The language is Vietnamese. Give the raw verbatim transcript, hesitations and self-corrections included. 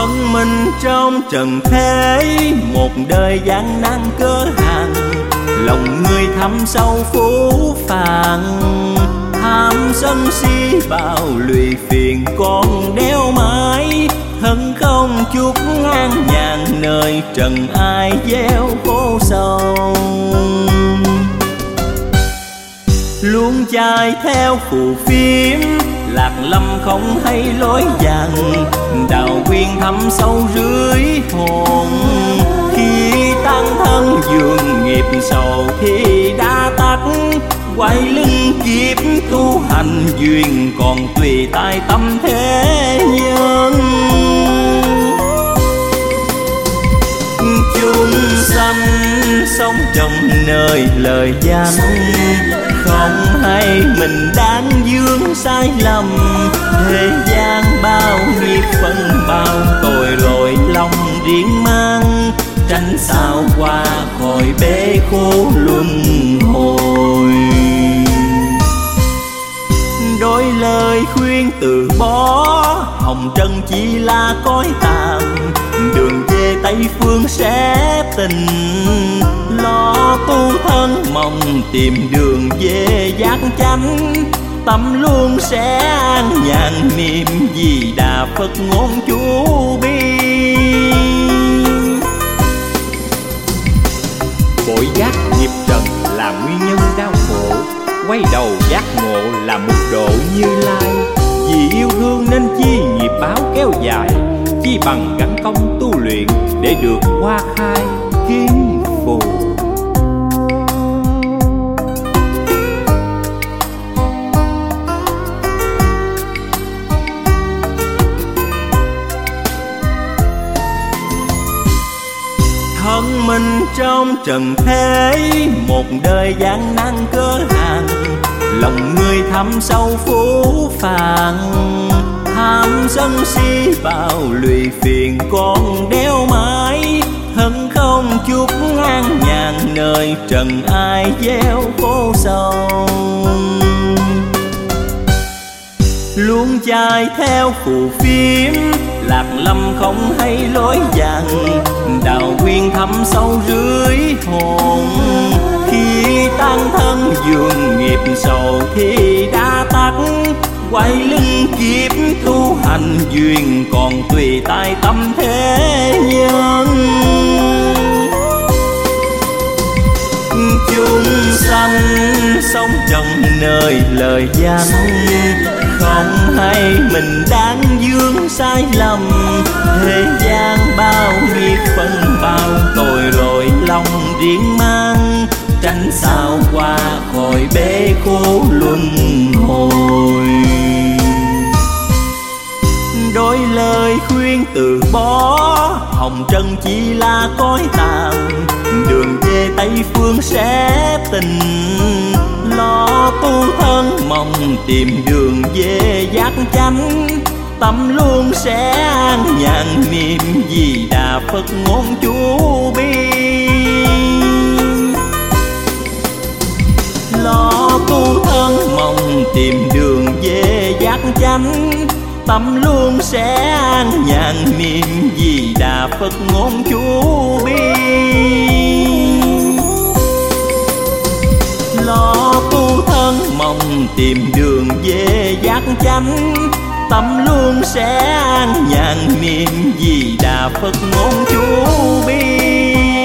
thân mình trong trần thế, một đời gian nan cơ hàn, lòng người thẳm sâu phũ phàng. Tham sân si bao lụy phiền còn đeo mãi, thân không chút an nhàn nơi trần ai gieo khổ sầu. Luôn chạy theo phù phiếm, lạc lâm không hay lối dằn, đạo quyên thẳm sâu dưới hồn. Khi tan thân dường nghiệp sầu thì đã tắt, quay lưng kiếp tu hành duyên còn tùy tại tâm thế nhân. Chúng sanh sống trong nơi lời danh, không hay mình đáng dương sai lầm. Thế gian bao nghiệp phân bao, tội lỗi lòng riêng mang, tránh sao qua khỏi bể khổ luân hồi. Đôi lời khuyên từ bỏ, hồng trần chỉ là cõi tạm, đường về Tây phương sẽ tình. Lo tu thân mong tìm đường về giác chánh, tâm luôn sẽ an nhàn niệm Di Đà Phật ngôn chú bi. Bội giác nghiệp trần là nguyên nhân đau khổ, quay đầu giác ngộ là mục độ Như Lai. Vì yêu thương nên chi nghiệp báo kéo dài, chi bằng gắn công tu luyện để được hoa khai kiến phù. Thân mình trong trần thế, một đời gian nan cơ hàn, lòng người thẳm sâu phũ phàng. Tham sân si bao lụy phiền còn đeo mãi, thân không chút an nhàn nơi trần ai gieo khổ sầu. Luôn chạy theo phù phiếm, lạc lâm không hay lối dằn, đạo quyên thẳm sâu dưới hồn. Khi tan thân dường nghiệp sầu thì đã tắt, quay lưng kiếp tu hành duyên còn tùy tại tâm thế nhân. Chúng sanh sống trong nơi lời danh, không hay mình đáng dương sai lầm. Thế gian bao nghiệp phân bao, tội lỗi lòng riêng mang, tránh sao qua khỏi bể khổ luân hồi. Đôi lời khuyên từ bỏ, hồng trần chỉ là cõi tạm, đường về Tây phương sẽ tình. Lo tu thân mong tìm đường về giác chánh, tâm luôn sẽ an nhàn niệm Di Đà Phật ngôn chú bi. Lo tu thân mong tìm đường về giác chánh, tâm luôn sẽ an nhàn niệm Di Đà Phật ngôn chú bi. Lo tu thân mong tìm đường về giác chánh, tâm luôn sẽ an nhàn niệm Di Đà Phật ngôn chú bi.